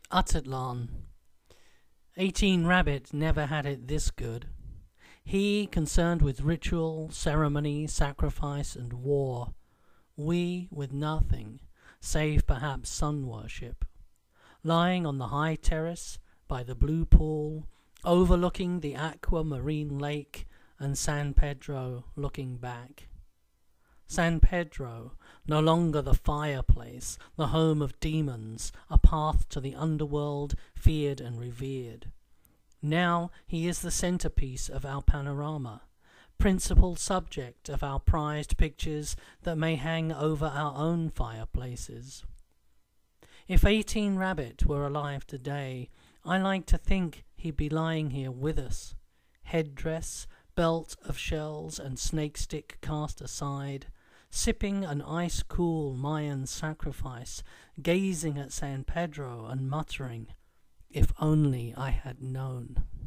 Atitlan. 18 Rabbit never had it this good. He concerned with ritual, ceremony, sacrifice, and war. We with nothing, save perhaps sun worship. Lying on the high terrace by the blue pool, overlooking the aquamarine lake, and San Pedro looking back. San Pedro, no longer the fireplace, the home of demons, a path to the underworld feared and revered. Now he is the centerpiece of our panorama, principal subject of our prized pictures that may hang over our own fireplaces. If 18 Rabbit were alive today, I like to think he'd be lying here with us, headdress, belt of shells and snake stick cast aside, sipping an ice-cool Mayan sacrifice, gazing at San Pedro and muttering, "If only I had known."